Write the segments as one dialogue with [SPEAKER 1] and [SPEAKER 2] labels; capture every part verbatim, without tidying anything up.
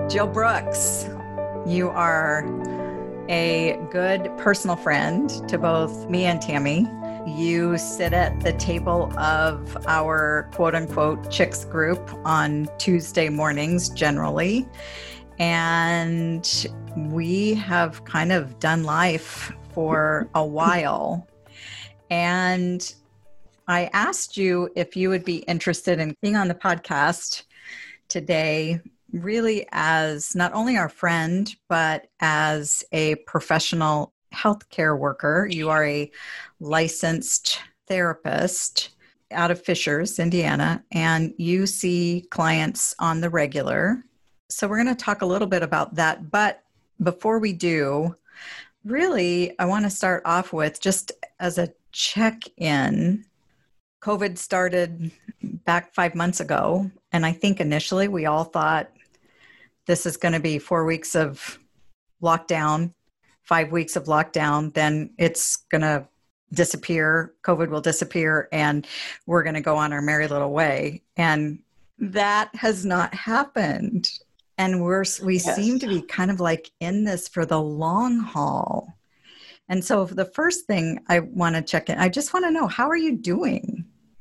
[SPEAKER 1] Jill Brooks, you are a good personal friend to both me and Tammy. You sit at the table of our quote unquote chicks group on Tuesday mornings generally. And we have kind of done life for a while. And I asked you if you would be interested in being on the podcast today, really as not only our friend, but as a professional healthcare worker. You are a licensed therapist out of Fishers, Indiana, and you see clients on the regular. So we're going to talk a little bit about that. But before we do, really, I want to start off with just as a check-in. COVID started back five months ago. And I think initially we all thought this is going to be four weeks of lockdown, five weeks of lockdown, then it's going to disappear. COVID will disappear and we're going to go on our merry little way. And that has not happened. And we're, we yes. seem to be kind of like in this for the long haul. And so the first thing I want to check in, I just want to know, how are you doing?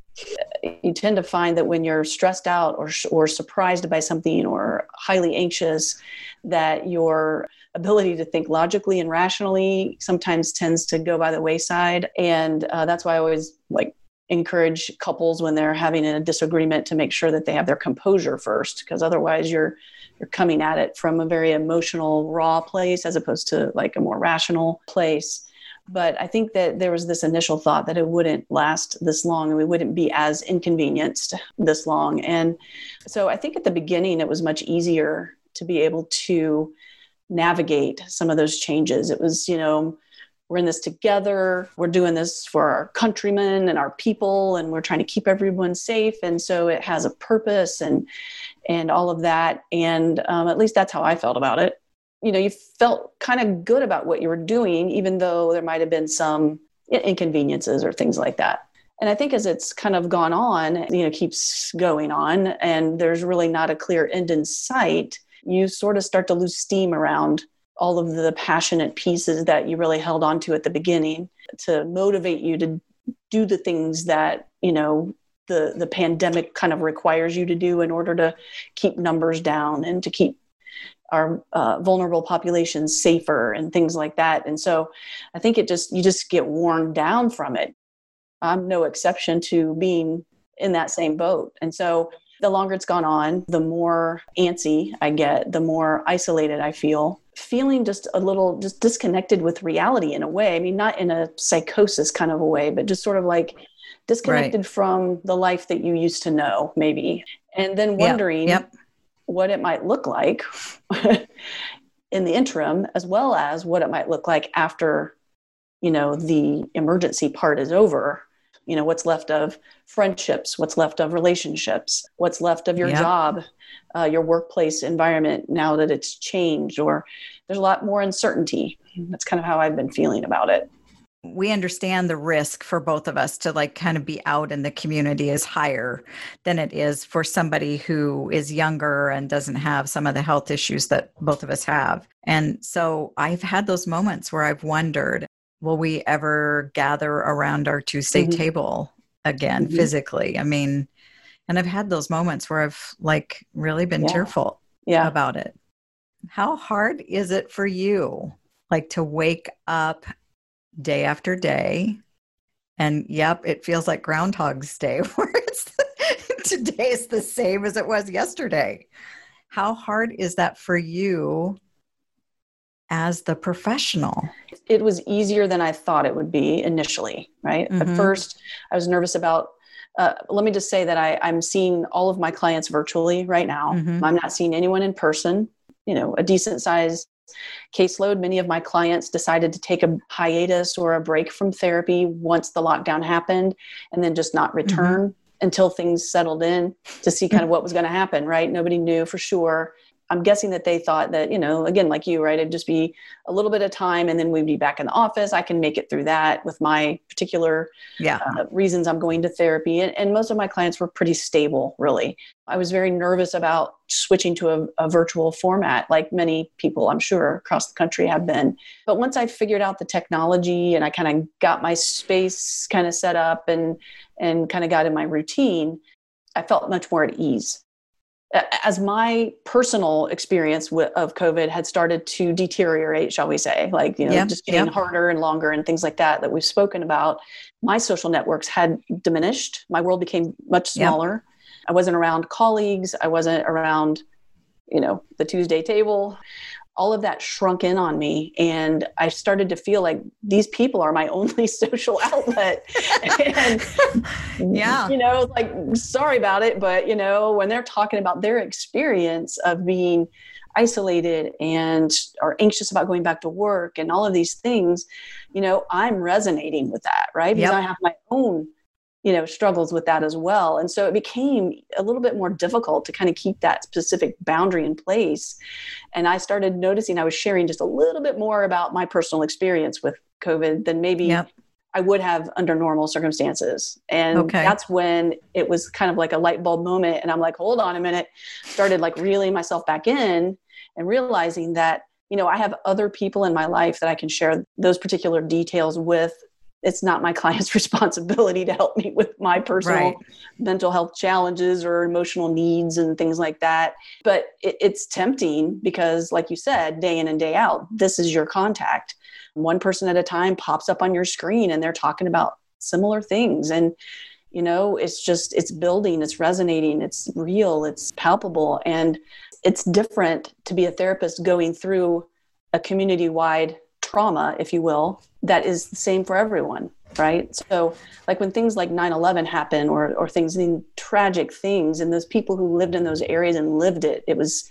[SPEAKER 2] You tend to find that when you're stressed out or or surprised by something or highly anxious, that your ability to think logically and rationally sometimes tends to go by the wayside. And uh, that's why I always like encourage couples when they're having a disagreement to make sure that they have their composure first, because otherwise you're you're coming at it from a very emotional, raw place as opposed to like a more rational place. But I think that there was this initial thought that it wouldn't last this long and we wouldn't be as inconvenienced this long. And so I think at the beginning, it was much easier to be able to navigate some of those changes. It was, you know, we're in this together. We're doing this for our countrymen and our people, and we're trying to keep everyone safe. And so it has a purpose and and all of that. And um, at least that's how I felt about it. You know, you felt kind of good about what you were doing, even though there might have been some inconveniences or things like that. And I think as it's kind of gone on, you know, keeps going on, and there's really not a clear end in sight, you sort of start to lose steam around all of the passionate pieces that you really held on to at the beginning to motivate you to do the things that, you know, the, the pandemic kind of requires you to do in order to keep numbers down and to keep our uh, vulnerable populations safer and things like that. And so I think it just, you just get worn down from it. I'm no exception to being in that same boat. And so the longer it's gone on, the more antsy I get, the more isolated I feel, feeling just a little just disconnected with reality in a way. I mean, not in a psychosis kind of a way, but just sort of like disconnected right. from the life that you used to know, maybe. And then wondering,
[SPEAKER 1] yep. Yep.
[SPEAKER 2] what it might look like in the interim, as well as what it might look like after, you know, the emergency part is over. You know, what's left of friendships, what's left of relationships, what's left of your
[SPEAKER 1] yep.
[SPEAKER 2] job, uh, your workplace environment now that it's changed, or there's a lot more uncertainty. That's kind of how I've been feeling about it.
[SPEAKER 1] We understand the risk for both of us to like kind of be out in the community is higher than it is for somebody who is younger and doesn't have some of the health issues that both of us have. And so I've had those moments where I've wondered, will we ever gather around our Tuesday mm-hmm. table again mm-hmm. physically? I mean, and I've had those moments where I've like really been
[SPEAKER 2] yeah.
[SPEAKER 1] tearful
[SPEAKER 2] yeah.
[SPEAKER 1] about it. How hard is it for you, like to wake up day after day, and yep, it feels like Groundhog's Day, where it's today is the same as it was yesterday. How hard is that for you as the professional?
[SPEAKER 2] It was easier than I thought it would be initially, right? Mm-hmm. At first, I was nervous about, uh, let me just say that I, I'm seeing all of my clients virtually right now. Mm-hmm. I'm not seeing anyone in person, you know, a decent size caseload. Many of my clients decided to take a hiatus or a break from therapy once the lockdown happened and then just not return mm-hmm. until things settled in to see kind of what was going to happen, right? Nobody knew for sure. I'm guessing that they thought that, you know, again, like you, right, it'd just be a little bit of time and then we'd be back in the office. I can make it through that with my particular
[SPEAKER 1] yeah.
[SPEAKER 2] uh, reasons I'm going to therapy. And, and most of my clients were pretty stable, really. I was very nervous about switching to a, a virtual format, like many people, I'm sure, across the country have been. But once I figured out the technology and I kind of got my space kind of set up and, and kind of got in my routine, I felt much more at ease. As my personal experience with, of COVID had started to deteriorate, shall we say, like, you know,
[SPEAKER 1] yep,
[SPEAKER 2] just getting
[SPEAKER 1] yep.
[SPEAKER 2] harder and longer and things like that, that we've spoken about, my social networks had diminished. My world became much smaller. Yep. I wasn't around colleagues. I wasn't around, you know, the Tuesday table. All of that shrunk in on me. And I started to feel like these people are my only social outlet. And,
[SPEAKER 1] yeah.
[SPEAKER 2] you know, like, sorry about it, but, you know, when they're talking about their experience of being isolated and are anxious about going back to work and all of these things, you know, I'm resonating with that, right? Because
[SPEAKER 1] yep.
[SPEAKER 2] I have my own, you know, struggles with that as well. And so it became a little bit more difficult to kind of keep that specific boundary in place. And I started noticing I was sharing just a little bit more about my personal experience with COVID than maybe
[SPEAKER 1] yep.
[SPEAKER 2] I would have under normal circumstances. And
[SPEAKER 1] okay.
[SPEAKER 2] that's when it was kind of like a light bulb moment. And I'm like, hold on a minute, started like reeling myself back in and realizing that, you know, I have other people in my life that I can share those particular details with. It's not my client's responsibility to help me with my personal
[SPEAKER 1] right.
[SPEAKER 2] mental health challenges or emotional needs and things like that. But it, it's tempting because, like you said, day in and day out, this is your contact. One person at a time pops up on your screen and they're talking about similar things. And, you know, it's just, it's building, it's resonating, it's real, it's palpable. And it's different to be a therapist going through a community-wide trauma, if you will, that is the same for everyone, right? So like when things like nine eleven happen or or things, tragic things, and those people who lived in those areas and lived it, it was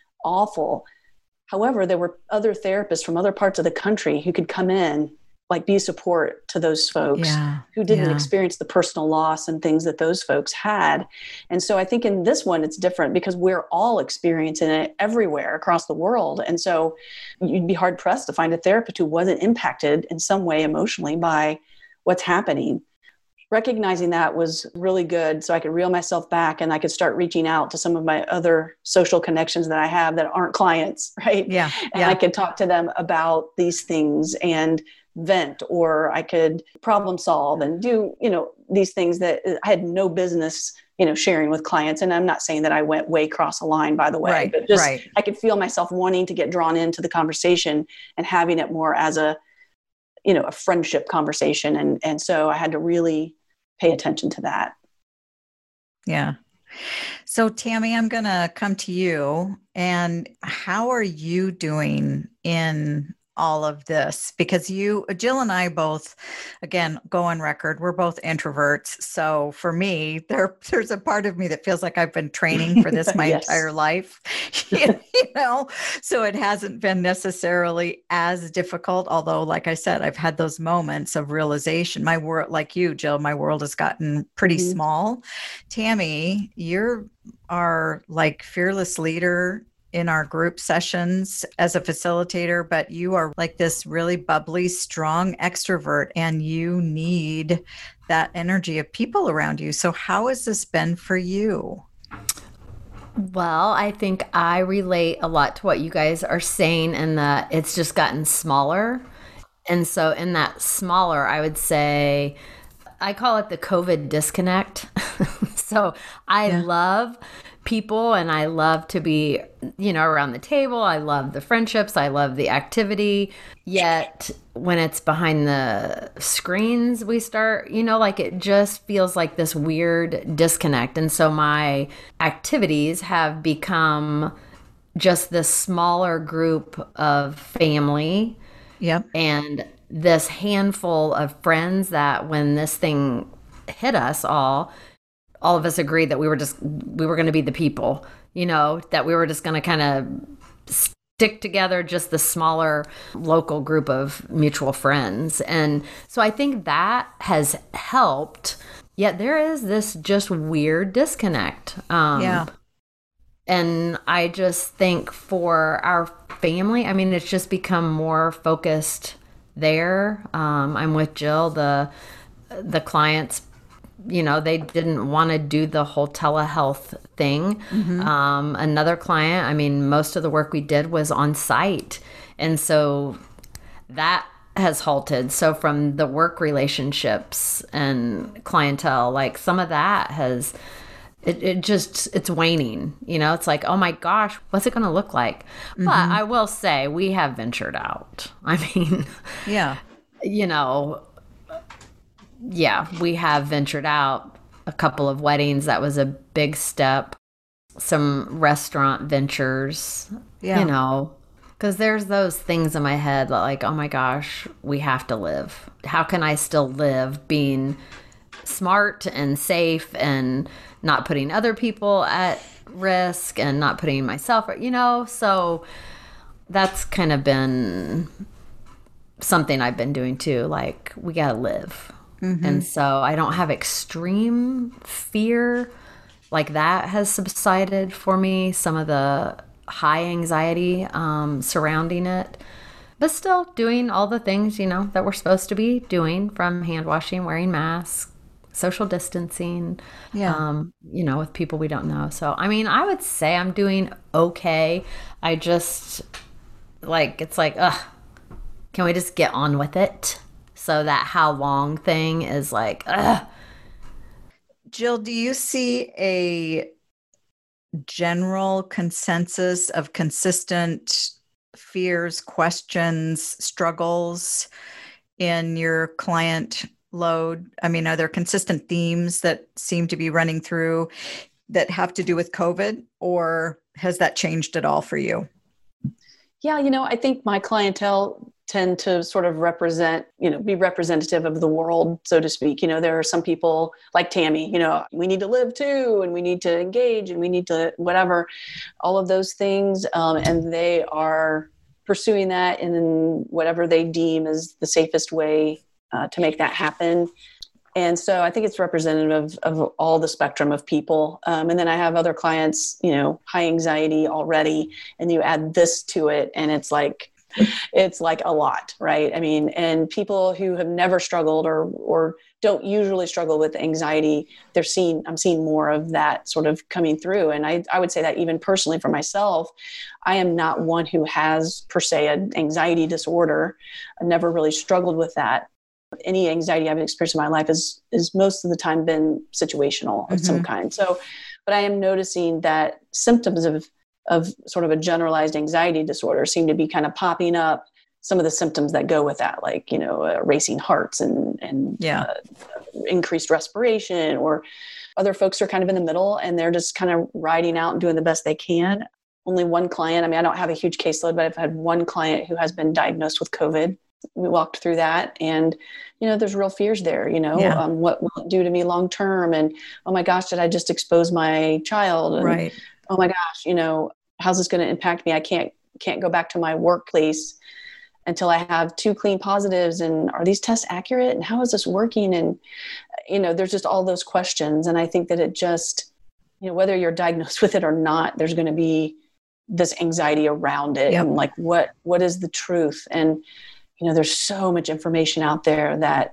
[SPEAKER 2] awful. However, there were other therapists from other parts of the country who could come in, like be support to those folks
[SPEAKER 1] yeah.
[SPEAKER 2] who didn't
[SPEAKER 1] yeah.
[SPEAKER 2] experience the personal loss and things that those folks had. And so I think in this one, it's different because we're all experiencing it everywhere across the world. And so you'd be hard pressed to find a therapist who wasn't impacted in some way emotionally by what's happening. Recognizing that was really good. So I could reel myself back and I could start reaching out to some of my other social connections that I have that aren't clients, right?
[SPEAKER 1] Yeah.
[SPEAKER 2] And
[SPEAKER 1] yeah.
[SPEAKER 2] I could talk to them about these things and vent, or I could problem solve and do, you know, these things that I had no business, you know, sharing with clients. And I'm not saying that I went way across the line, by the way,
[SPEAKER 1] right,
[SPEAKER 2] but just,
[SPEAKER 1] right.
[SPEAKER 2] I could feel myself wanting to get drawn into the conversation and having it more as a, you know, a friendship conversation. And, and so I had to really pay attention to that.
[SPEAKER 1] Yeah. So Tammy, I'm going to come to you. And how are you doing in all of this? Because you, Jill and I both, again, go on record, we're both introverts. So for me, there, there's a part of me that feels like I've been training for this my
[SPEAKER 2] yes.
[SPEAKER 1] entire life, you know, so it hasn't been necessarily as difficult. Although, like I said, I've had those moments of realization. My world, like you, Jill, my world has gotten pretty mm-hmm. small. Tammy, you're our like fearless leader in our group sessions as a facilitator, but you are like this really bubbly, strong extrovert, and you need that energy of people around you. So how has this been for you?
[SPEAKER 3] Well, I think I relate a lot to what you guys are saying, and that it's just gotten smaller. And so in that smaller, I would say, I call it the COVID disconnect. So I yeah. love people and I love to be, you know, around the table. I love the friendships. I love the activity. Yet when it's behind the screens, we start, you know, like it just feels like this weird disconnect. And so my activities have become just this smaller group of family.
[SPEAKER 1] Yep.
[SPEAKER 3] And this handful of friends that when this thing hit us all, all of us agreed that we were just, we were going to be the people, you know, that we were just going to kind of stick together, just the smaller local group of mutual friends. And so I think that has helped. Yet there is this just weird disconnect. Um,
[SPEAKER 1] yeah.
[SPEAKER 3] And I just think for our family, I mean, it's just become more focused there. Um, I'm with Jill. The the clients, you know, they didn't want to do the whole telehealth thing.
[SPEAKER 1] Mm-hmm.
[SPEAKER 3] Um, another client, I mean, most of the work we did was on site. And so that has halted. So from the work relationships and clientele, like some of that has, it, it just, it's waning. You know, it's like, oh my gosh, what's it going to look like?
[SPEAKER 1] Mm-hmm.
[SPEAKER 3] But I will say we have ventured out. I mean,
[SPEAKER 1] yeah,
[SPEAKER 3] you know, yeah, we have ventured out. A couple of weddings, that was a big step. Some restaurant ventures,
[SPEAKER 1] yeah.
[SPEAKER 3] you know, because there's those things in my head that like, oh my gosh, we have to live. How can I still live being smart and safe and not putting other people at risk and not putting myself, you know? So that's kind of been something I've been doing too. Like, we got to live. Mm-hmm. And so I don't have extreme fear like that has subsided for me. Some of the high anxiety um, surrounding it, but still doing all the things, you know, that we're supposed to be doing, from hand washing, wearing masks, social distancing,
[SPEAKER 1] yeah.
[SPEAKER 3] um, you know, with people we don't know. So, I mean, I would say I'm doing okay. I just like, it's like, ugh, can we just get on with it? So that how long thing is like, ugh.
[SPEAKER 1] Jill, do you see a general consensus of consistent fears, questions, struggles in your client load? I mean, are there consistent themes that seem to be running through that have to do with COVID, or has that changed at all for you?
[SPEAKER 2] Yeah, you know, I think my clientele tend to sort of represent, you know, be representative of the world, so to speak. You know, there are some people like Tammy, you know, we need to live too, and we need to engage, and we need to whatever, all of those things. Um, and they are pursuing that in whatever they deem is the safest way uh, to make that happen. And so I think it's representative of, of all the spectrum of people. Um, and then I have other clients, you know, high anxiety already, and you add this to it, and it's like, it's like a lot, right? I mean, and people who have never struggled or or don't usually struggle with anxiety, they're seeing, I'm seeing more of that sort of coming through. And I, I would say that even personally for myself, I am not one who has per se an anxiety disorder. I never really struggled with that. Any anxiety I've experienced in my life is is most of the time been situational of mm-hmm. some kind. So, but I am noticing that symptoms of of sort of a generalized anxiety disorder seem to be kind of popping up. Some of the symptoms that go with that, like, you know, uh, racing hearts and, and
[SPEAKER 1] yeah.
[SPEAKER 2] uh, increased respiration, or other folks are kind of in the middle and they're just kind of riding out and doing the best they can. Only one client, I mean, I don't have a huge caseload, but I've had one client who has been diagnosed with COVID. We walked through that, and, you know, there's real fears there, you know, yeah. um, what will it do to me long-term? And, oh my gosh, did I just expose my child? And,
[SPEAKER 1] right.
[SPEAKER 2] oh my gosh, you know, how's this going to impact me? I can't, can't go back to my workplace until I have two clean positives. And are these tests accurate? And how is this working? And, you know, there's just all those questions. And I think that it just, you know, whether you're diagnosed with it or not, there's going to be this anxiety around it. Yep. And like, what, what is the truth? And, you know, there's so much information out there that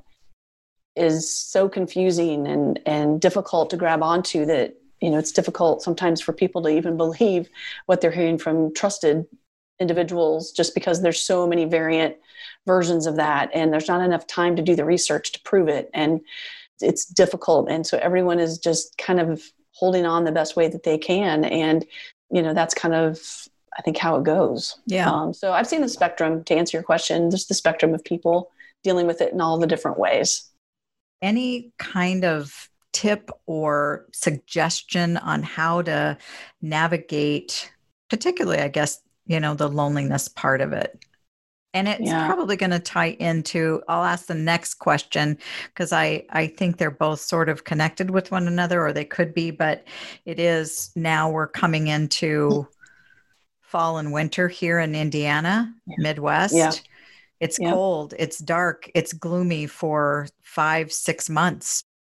[SPEAKER 2] is so confusing and, and difficult to grab onto that, you know, it's difficult sometimes for people to even believe what they're hearing from trusted individuals, just because there's so many variant versions of that. And there's not enough time to do the research to prove it. And it's difficult. And so everyone is just kind of holding on the best way that they can. And, you know, that's kind of, I think, how it goes.
[SPEAKER 1] Yeah.
[SPEAKER 2] Um, so I've seen the spectrum, to answer your question, just the spectrum of people dealing with it in all the different ways.
[SPEAKER 1] Any kind of tip or suggestion on how to navigate, particularly, I guess, you know, the loneliness part of it? And it's yeah. probably going to tie into, I'll ask the next question, because I, I think they're both sort of connected with one another, or they could be, but it is, now we're coming into fall and winter here in Indiana, yeah. Midwest.
[SPEAKER 2] Yeah.
[SPEAKER 1] It's
[SPEAKER 2] yeah.
[SPEAKER 1] cold, it's dark, it's gloomy for five, six months.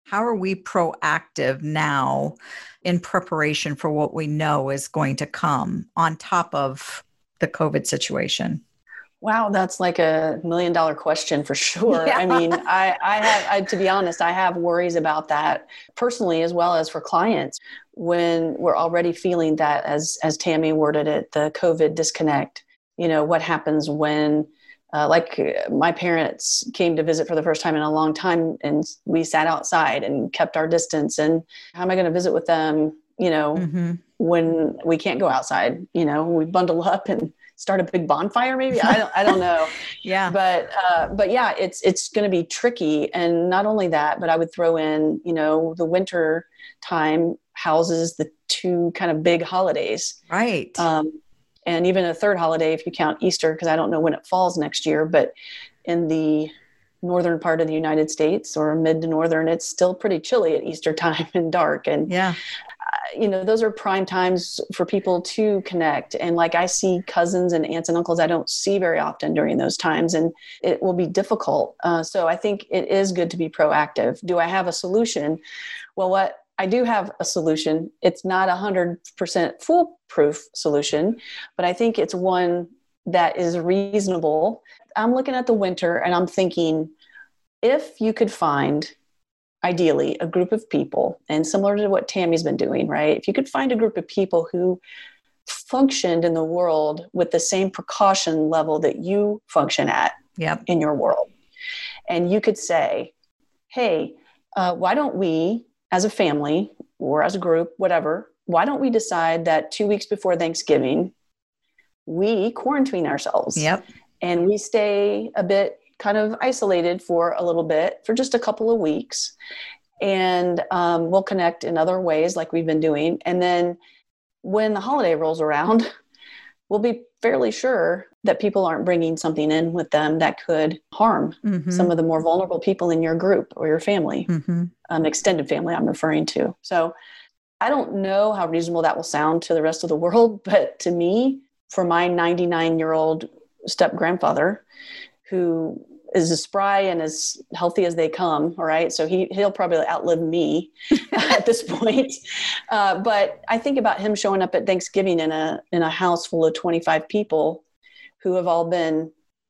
[SPEAKER 1] How are we proactive now in preparation for what we know is going to come on top of the COVID situation?
[SPEAKER 2] Wow, that's like a million dollar question for sure.
[SPEAKER 1] Yeah.
[SPEAKER 2] I mean, I, I have, I, to be honest, I have worries about that personally as well as for clients when we're already feeling that, as as Tammy worded it, the COVID disconnect. You know, what happens when, uh, like my parents came to visit for the first time in a long time, and we sat outside and kept our distance. And how am I going to visit with them? You know, mm-hmm. when we can't go outside? You know, we bundle up and start a big bonfire, maybe. I don't, I don't know.
[SPEAKER 1] Yeah.
[SPEAKER 2] But, uh, but yeah, it's, it's going to be tricky. And not only that, but I would throw in, you know, the winter time houses the two kind of big holidays.
[SPEAKER 1] Right.
[SPEAKER 2] Um, and even a third holiday, if you count Easter, because I don't know when it falls next year, but in the northern part of the United States or mid to northern, it's still pretty chilly at Easter time and dark. And
[SPEAKER 1] yeah.
[SPEAKER 2] you know, those are prime times for people to connect. And like I see cousins and aunts and uncles I don't see very often during those times, and it will be difficult. Uh, so I think it is good to be proactive. Do I have a solution? Well, what I do have a solution. It's not a hundred percent foolproof solution, but I think it's one that is reasonable. I'm looking at the winter and I'm thinking, if you could find ideally a group of people, and similar to what Tammy's been doing, right? If you could find a group of people who functioned in the world with the same precaution level that you function at
[SPEAKER 1] yep.
[SPEAKER 2] in your world, and you could say, hey, uh, why don't we as a family or as a group, whatever, why don't we decide that two weeks before Thanksgiving, we quarantine ourselves
[SPEAKER 1] yep.
[SPEAKER 2] and we stay a bit kind of isolated for a little bit, for just a couple of weeks. And um, we'll connect in other ways like we've been doing. And then when the holiday rolls around, we'll be fairly sure that people aren't bringing something in with them that could harm mm-hmm. some of the more vulnerable people in your group or your family, mm-hmm. um, extended family I'm referring to. So I don't know how reasonable that will sound to the rest of the world, but to me, for my ninety-nine-year-old step-grandfather, who is as spry and as healthy as they come. All right. So he, he'll probably outlive me at this point. Uh, but I think about him showing up at Thanksgiving in a, in a house full of twenty-five people who have all been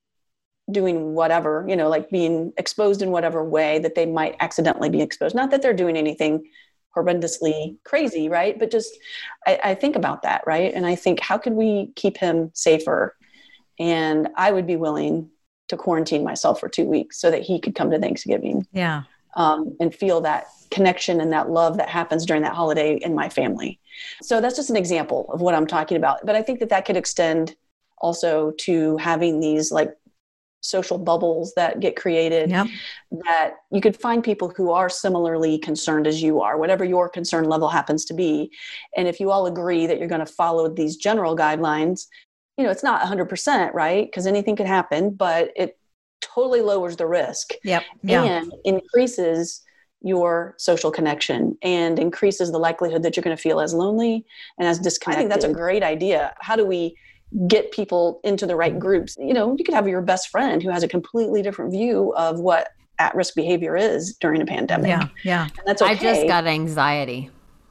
[SPEAKER 2] doing whatever, you know, like being exposed in whatever way that they might accidentally be exposed. Not that they're doing anything horrendously crazy, right? But just, I, I think about that. Right. And I think, how could we keep him safer? And I would be willing to quarantine myself for two weeks so that he could come to Thanksgiving.
[SPEAKER 1] Yeah.
[SPEAKER 2] Um, and feel that connection and that love that happens during that holiday in my family. So that's just an example of what I'm talking about. But I think that that could extend also to having these like social bubbles that get created,
[SPEAKER 1] yep.
[SPEAKER 2] that you could find people who are similarly concerned as you are, whatever your concern level happens to be. And if you all agree that you're going to follow these general guidelines, you know, it's not one hundred percent, right? Because anything could happen, but it totally lowers the risk.
[SPEAKER 1] Yep. Yeah.
[SPEAKER 2] And increases your social connection and increases the likelihood that you're going to feel as lonely and as disconnected. I think that's a great idea. How do we get people into the right groups? You know, you could have your best friend who has a completely different view of what at-risk behavior is during a pandemic.
[SPEAKER 1] Yeah. Yeah.
[SPEAKER 2] And that's okay.
[SPEAKER 3] I just got anxiety.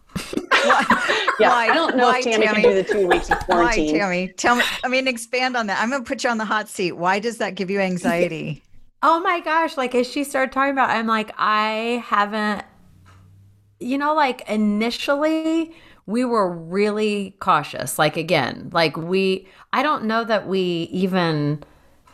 [SPEAKER 2] Yeah,
[SPEAKER 1] why,
[SPEAKER 2] I don't know
[SPEAKER 1] why,
[SPEAKER 2] if Tammy,
[SPEAKER 1] Tammy
[SPEAKER 2] can do the two weeks of quarantine.
[SPEAKER 1] Why, Tammy? Tell me, I mean, expand on that. I'm going to put you on the hot seat. Why does that give you anxiety?
[SPEAKER 3] Oh my gosh. Like as she started talking about, I'm like, I haven't, you know, like initially we were really cautious. Like again, like we, I don't know that we even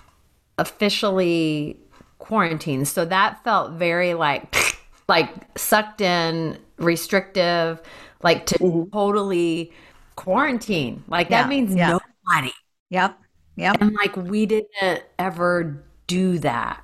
[SPEAKER 3] officially quarantined. So that felt very like, like sucked in, restrictive, like to mm-hmm. totally quarantine. Like
[SPEAKER 1] yeah,
[SPEAKER 3] that means
[SPEAKER 1] yeah.
[SPEAKER 3] nobody.
[SPEAKER 1] Yep. Yep.
[SPEAKER 3] And like we didn't ever do that.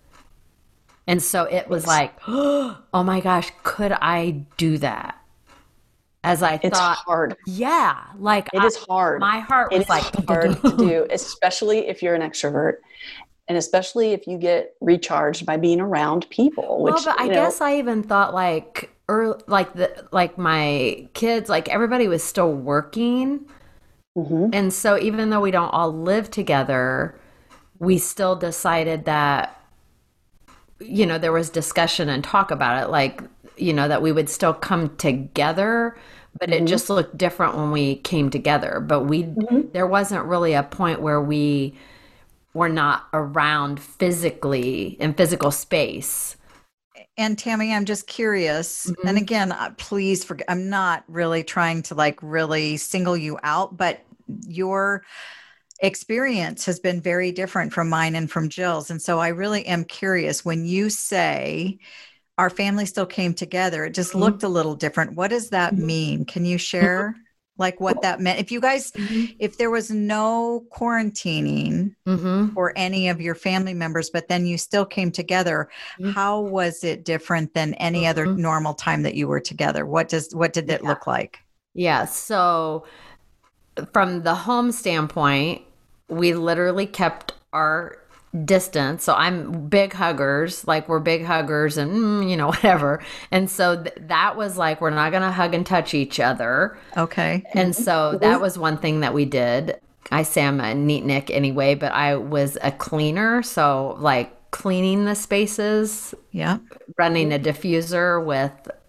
[SPEAKER 3] And so it was like, oh my gosh, could I do that? As I
[SPEAKER 2] it's
[SPEAKER 3] thought.
[SPEAKER 2] It's hard.
[SPEAKER 3] Yeah. Like
[SPEAKER 2] it
[SPEAKER 3] I,
[SPEAKER 2] is hard.
[SPEAKER 3] My heart was
[SPEAKER 2] it
[SPEAKER 3] like
[SPEAKER 2] is hard to do, especially if you're an extrovert. And especially if you get recharged by being around people. Which,
[SPEAKER 3] well, but I
[SPEAKER 2] know,
[SPEAKER 3] guess I even thought like, or like the like my kids, like everybody was still working, mm-hmm. and so even though we don't all live together, we still decided that, you know, there was discussion and talk about it. Like you know, that we would still come together, but mm-hmm. it just looked different when we came together. But we, mm-hmm. there wasn't really a point where we were not around physically in physical space.
[SPEAKER 1] And Tammy, I'm just curious. Mm-hmm. And again, uh, please forget, I'm not really trying to like really single you out, but your experience has been very different from mine and from Jill's. And so I really am curious, when you say our family still came together, it just mm-hmm. looked a little different. What does that mm-hmm. mean? Can you share mm-hmm. like what that meant? If you guys, mm-hmm. if there was no quarantining mm-hmm. for any of your family members, but then you still came together, mm-hmm. how was it different than any mm-hmm. other normal time that you were together? What does, what did it yeah. look like?
[SPEAKER 3] Yeah. So from the home standpoint, we literally kept our distance. So I'm big huggers, like we're big huggers and, mm, you know, whatever. And so th- that was like, we're not going to hug and touch each other.
[SPEAKER 1] Okay.
[SPEAKER 3] And so that was one thing that we did. I say I'm a neat Nick anyway, but I was a cleaner. So like cleaning the spaces,
[SPEAKER 1] yeah,
[SPEAKER 3] running a diffuser with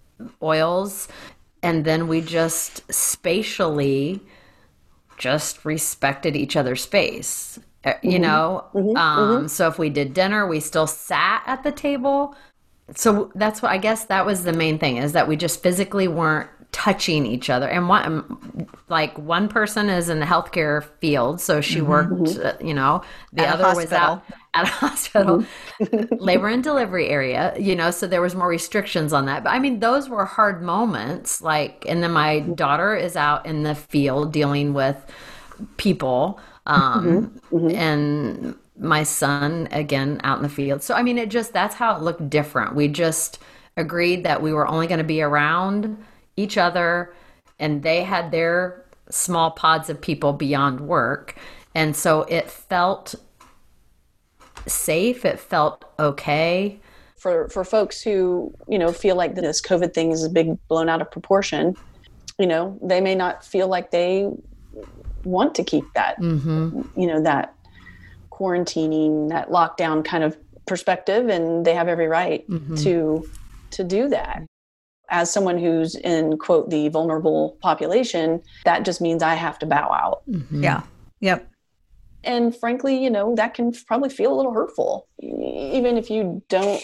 [SPEAKER 3] oils. And then we just spatially just respected each other's space, you mm-hmm. know? Mm-hmm. Um, mm-hmm. So if we did dinner, we still sat at the table. So that's what, I guess that was the main thing, is that we just physically weren't touching each other. And one, like one person is in the healthcare field. So she mm-hmm. worked, uh, you know, the
[SPEAKER 1] at
[SPEAKER 3] other was out at a hospital, mm-hmm. labor and delivery area, you know, so there was more restrictions on that. But I mean, those were hard moments. Like, and then my daughter is out in the field dealing with people, um, mm-hmm. Mm-hmm. and my son, again, out in the field. So, I mean, it just, that's how it looked different. We just agreed that we were only going to be around each other, and they had their small pods of people beyond work. And so it felt safe. It felt okay.
[SPEAKER 2] For for folks who, you know, feel like this COVID thing is a big blown out of proportion, you know, they may not feel like they want to keep that, mm-hmm. you know, that quarantining, that lockdown kind of perspective, and they have every right mm-hmm. to to do that. As someone who's in, quote, the vulnerable population, that just means I have to bow out.
[SPEAKER 1] Mm-hmm. Yeah. Yep.
[SPEAKER 2] And frankly, you know, that can probably feel a little hurtful, even if you don't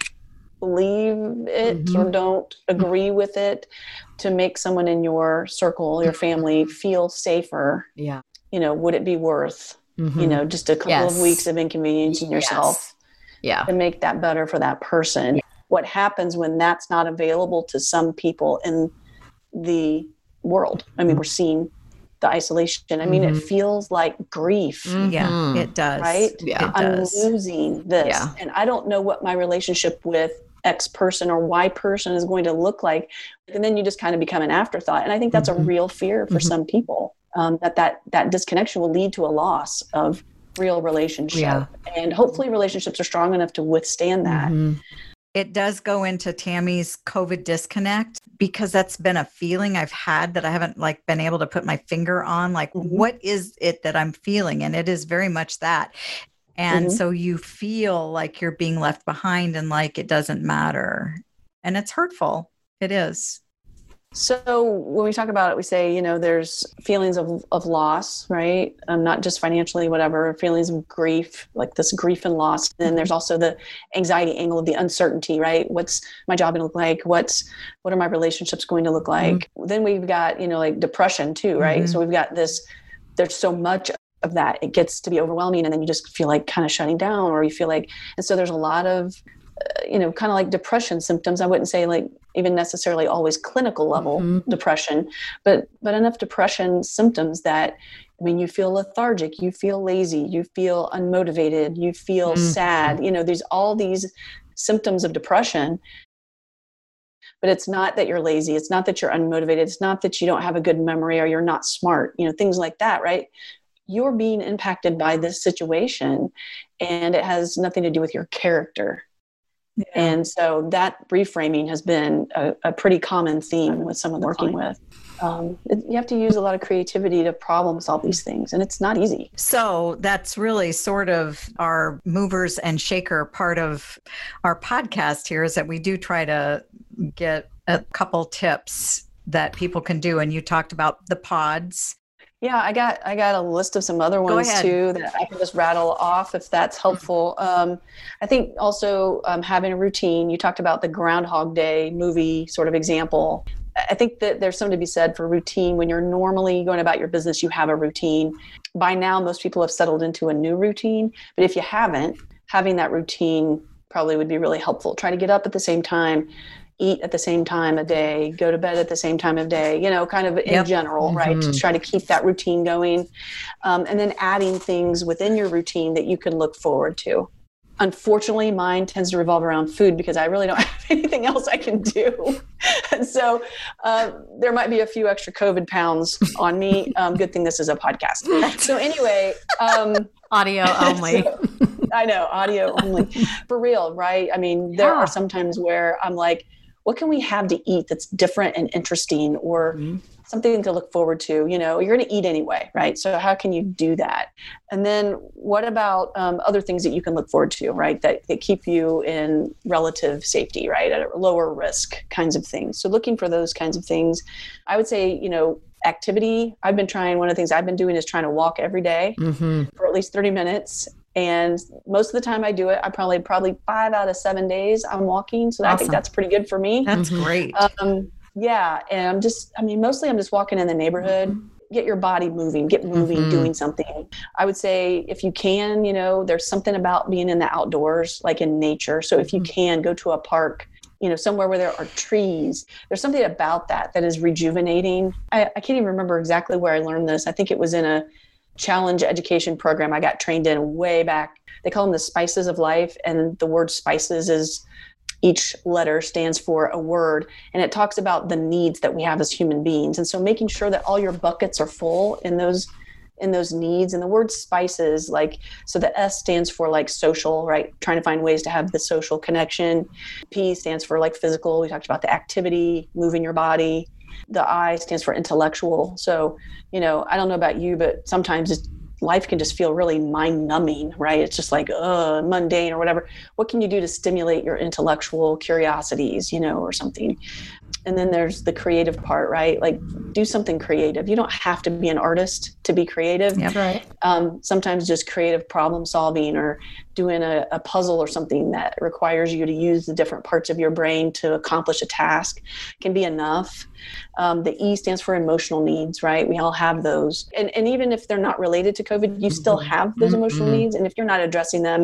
[SPEAKER 2] believe it mm-hmm. or don't agree with it, to make someone in your circle, your family, feel safer.
[SPEAKER 3] Yeah.
[SPEAKER 2] You know, would it be worth, mm-hmm. you know, just a couple yes. of weeks of inconveniencing yourself
[SPEAKER 3] yes. yeah.
[SPEAKER 2] to make that better for that person? Yeah. What happens when that's not available to some people in the world? I mean, we're seeing the isolation. I mean, mm-hmm. it feels like grief.
[SPEAKER 1] Mm-hmm. Yeah, it does.
[SPEAKER 2] Right?
[SPEAKER 1] Yeah, it
[SPEAKER 2] I'm
[SPEAKER 1] does.
[SPEAKER 2] losing this.
[SPEAKER 3] Yeah.
[SPEAKER 2] And I don't know what my relationship with X person or Y person is going to look like. And then you just kind of become an afterthought. And I think that's mm-hmm. a real fear for mm-hmm. some people, um, that, that that disconnection will lead to a loss of real relationship.
[SPEAKER 3] Yeah.
[SPEAKER 2] And hopefully relationships are strong enough to withstand that.
[SPEAKER 3] Mm-hmm.
[SPEAKER 1] It does go into Tammy's COVID disconnect, because that's been a feeling I've had that I haven't like been able to put my finger on. Like, mm-hmm. what is it that I'm feeling? And it is very much that. And mm-hmm. so you feel like you're being left behind and like it doesn't matter. And it's hurtful. It is.
[SPEAKER 2] So when we talk about it, we say, you know, there's feelings of, of loss, right? Um, not just financially, whatever, feelings of grief, like this grief and loss. And then there's also the anxiety angle of the uncertainty, right? What's my job going to look like? What's, what are my relationships going to look like? Mm-hmm. Then we've got, you know, like depression too, right? Mm-hmm. So we've got this, there's so much of that. It gets to be overwhelming, and then you just feel like kind of shutting down, or you feel like, and so there's a lot of, uh, you know, kind of like depression symptoms. I wouldn't say like even necessarily always clinical level mm-hmm. depression, but, but enough depression symptoms that, I mean, you feel lethargic, you feel lazy, you feel unmotivated, you feel mm-hmm. sad, you know, there's all these symptoms of depression. But it's not that you're lazy. It's not that you're unmotivated. It's not that you don't have a good memory or you're not smart, you know, things like that, right? You're being impacted by this situation, and it has nothing to do with your character. Yeah. And so that reframing has been a, a pretty common theme with someone working with. Um, it, you have to use a lot of creativity to problem solve these things, and it's not easy.
[SPEAKER 1] So that's really sort of our movers and shaker part of our podcast here, is that we do try to get a couple tips that people can do. And you talked about the pods.
[SPEAKER 2] Yeah, I got I got a list of some other ones too that I can just rattle off if that's helpful. Um, I think also um, having a routine. You talked about the Groundhog Day movie sort of example. I think that there's something to be said for routine. When you're normally going about your business, you have a routine. By now, most people have settled into a new routine. But if you haven't, having that routine probably would be really helpful. Try to get up at the same time, eat at the same time a day, go to bed at the same time of day, you know, kind of in
[SPEAKER 1] yep.
[SPEAKER 2] general,
[SPEAKER 1] mm-hmm.
[SPEAKER 2] right? To try to keep that routine going. Um, and then adding things within your routine that you can look forward to. Unfortunately, mine tends to revolve around food because I really don't have anything else I can do. And so uh, there might be a few extra COVID pounds on me. Um, good thing this is a podcast. So anyway. Um,
[SPEAKER 3] audio only.
[SPEAKER 2] So, I know, audio only. For real, right? I mean, there yeah. are some times where I'm like, what can we have to eat that's different and interesting or mm-hmm. something to look forward to? You know, you're going to eat anyway, right? So how can you do that? And then what about um, other things that you can look forward to, right? That, that keep you in relative safety, right? At a lower risk kinds of things. So looking for those kinds of things, I would say, you know, activity. I've been trying, one of the things I've been doing is trying to walk every day mm-hmm. for at least thirty minutes. And most of the time I do it, I probably, probably five out of seven days I'm walking. So awesome. I think that's pretty good for me.
[SPEAKER 1] That's mm-hmm. great. Um,
[SPEAKER 2] yeah. And I'm just, I mean, mostly I'm just walking in the neighborhood, mm-hmm. get your body moving, get moving, mm-hmm. doing something. I would say if you can, you know, there's something about being in the outdoors, like in nature. So if you can go to a park, you know, somewhere where there are trees, there's something about that that is rejuvenating. I, I can't even remember exactly where I learned this. I think it was in a challenge education program I got trained in way back. They call them the spices of life. And the word spices is each letter stands for a word. And it talks about the needs that we have as human beings. And so making sure that all your buckets are full in those in those needs. And the word spices, like, so the S stands for like social, right? Trying to find ways to have the social connection. P stands for like physical. We talked about the activity, moving your body. The I stands for intellectual. So, you know, I don't know about you, but sometimes it's, life can just feel really mind numbing, right? It's just like, uh, mundane or whatever. What can you do to stimulate your intellectual curiosities, you know, or something? And then there's the creative part, right? Like do something creative. You don't have to be an artist to be creative.
[SPEAKER 1] Yeah, right.
[SPEAKER 2] Um, sometimes just creative problem solving or doing a, a puzzle or something that requires you to use the different parts of your brain to accomplish a task can be enough. Um, the E stands for emotional needs, right? We all have those. And, and even if they're not related to COVID, you still have those emotional mm-hmm. needs. And if you're not addressing them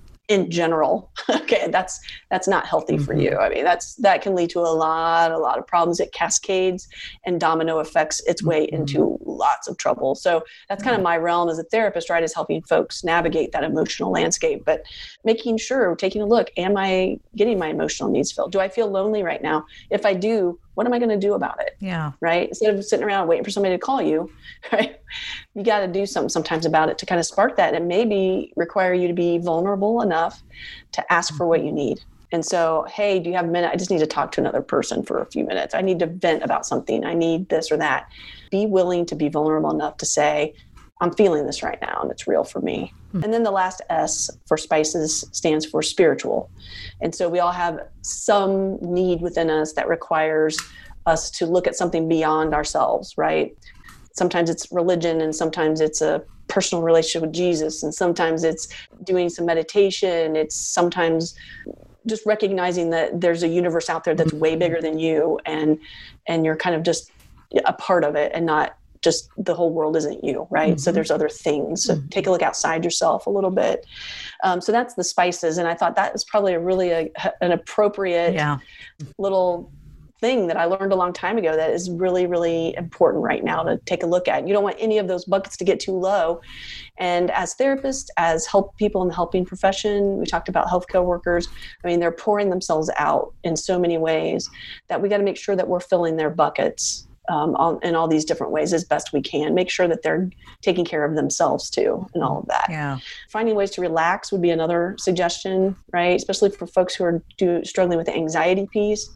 [SPEAKER 2] in general, okay, that's that's not healthy mm-hmm. for you. I mean, that's that can lead to a lot, a lot of problems. It cascades and domino affects its way mm-hmm. into lots of trouble. So that's kind of my realm as a therapist, right, is helping folks navigate that emotional landscape, but making sure, taking a look, am I getting my emotional needs filled? Do I feel lonely right now? If I do, what am I going to do about it?
[SPEAKER 1] Yeah.
[SPEAKER 2] Right. Instead of sitting around waiting for somebody to call you, right? You got to do something sometimes about it to kind of spark that. And it maybe require you to be vulnerable enough to ask for what you need. And so, hey, do you have a minute? I just need to talk to another person for a few minutes. I need to vent about something. I need this or that. Be willing to be vulnerable enough to say, I'm feeling this right now and it's real for me. Hmm. And then the last S for spices stands for spiritual. And so we all have some need within us that requires us to look at something beyond ourselves, right? Sometimes it's religion and sometimes it's a personal relationship with Jesus. And sometimes it's doing some meditation. It's sometimes just recognizing that there's a universe out there that's way bigger than you and, and you're kind of just a part of it and not just the whole world isn't you, right? Mm-hmm. So there's other things. So mm-hmm. take a look outside yourself a little bit. Um, so that's the spices. And I thought that was probably a really a, an appropriate yeah. little thing that I learned a long time ago that is really, really important right now to take a look at. You don't want any of those buckets to get too low. And as therapists, as help people in the helping profession, we talked about healthcare workers. I mean, they're pouring themselves out in so many ways that we got to make sure that we're filling their buckets Um, all, in all these different ways as best we can. Make sure that they're taking care of themselves too and all of that.
[SPEAKER 1] Yeah.
[SPEAKER 2] Finding ways to relax would be another suggestion, right? Especially for folks who are do, struggling with the anxiety piece.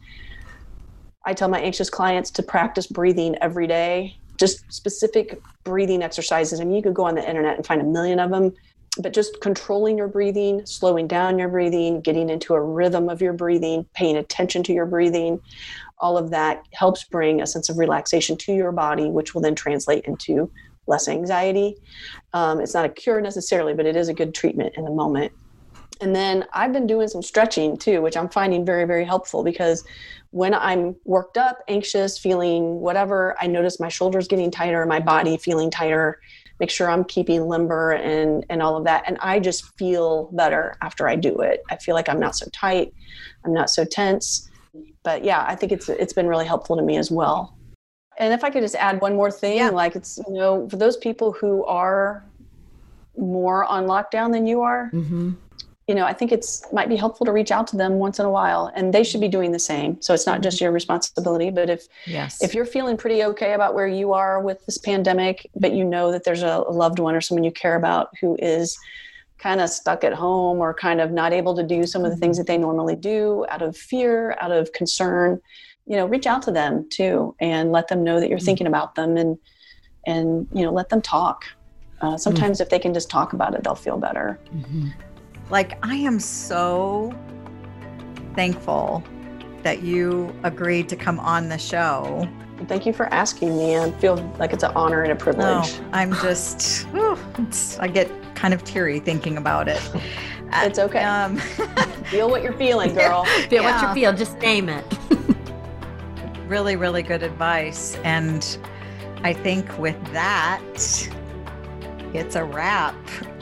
[SPEAKER 2] I tell my anxious clients to practice breathing every day, just specific breathing exercises. I mean, you could go on the internet and find a million of them. but just controlling your breathing, slowing down your breathing, getting into a rhythm of your breathing, paying attention to your breathing, all of that helps bring a sense of relaxation to your body, which will then translate into less anxiety. Um, it's not a cure necessarily, but it is a good treatment in the moment. And then I've been doing some stretching too, which I'm finding very, very helpful, because when I'm worked up, anxious, feeling whatever, I notice my shoulders getting tighter, my body feeling tighter, make sure I'm keeping limber and, and all of that. And I just feel better after I do it. I feel like I'm not so tight. I'm not so tense. But yeah, I think it's it's been really helpful to me as well. And if I could just add one more thing, yeah. like it's, you know, for those people who are more on lockdown than you are, mm-hmm. you know, I think it's might be helpful to reach out to them once in a while, and they should be doing the same. So it's not just your responsibility, but if
[SPEAKER 1] yes.
[SPEAKER 2] if you're feeling pretty okay about where you are with this pandemic, but you know that there's a loved one or someone you care about who is kind of stuck at home or kind of not able to do some of the things that they normally do out of fear, out of concern, you know, reach out to them too and let them know that you're mm-hmm. thinking about them, and, and, you know, let them talk. Uh, sometimes mm-hmm. if they can just talk about it, they'll feel better.
[SPEAKER 1] Mm-hmm. Like, I am so thankful that you agreed to come on the show.
[SPEAKER 2] Thank you for asking me. I feel like it's an honor and a privilege.
[SPEAKER 1] No, I'm just, whew, it's, I get kind of teary thinking about it.
[SPEAKER 2] It's okay. Um, feel what you're feeling, girl.
[SPEAKER 3] Feel yeah. what you feel. Just name it.
[SPEAKER 1] Really, really good advice. And I think with that, it's a wrap.